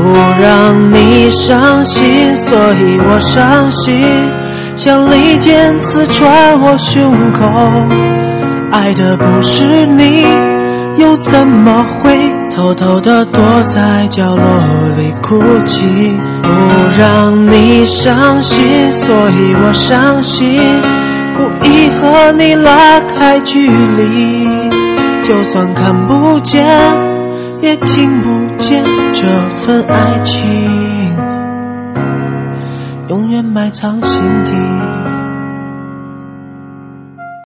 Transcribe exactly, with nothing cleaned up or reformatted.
不让你伤心，所以我伤心，像利剑刺穿我胸口。爱的不是你，又怎么会偷偷地躲在角落里哭泣？不让你伤心，所以我伤心，故意和你拉开距离，就算看不见也听不见这份爱情，永远埋藏心底。